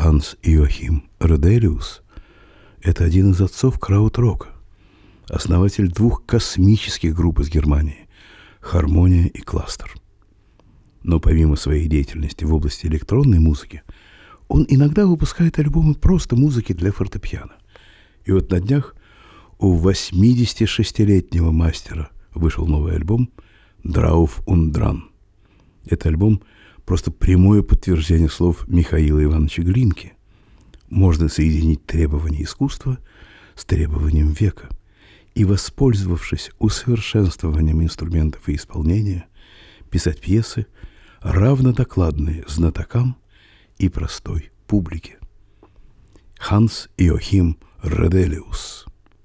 Ханс Иоахим Роделиус – это один из отцов краудрока, основатель двух космических групп из Германии – «Хармония» и «Кластер». Но помимо своей деятельности в области электронной музыки, он иногда выпускает альбомы просто музыки для фортепиано. И вот на днях у 86-летнего мастера вышел новый альбом «Drauf und dran». Это альбом – просто прямое подтверждение слов Михаила Ивановича Глинки. Можно соединить требования искусства с требованием века и, воспользовавшись усовершенствованием инструментов и исполнения, писать пьесы, равнодокладные знатокам и простой публике. Ханс Иоахим Роделиус.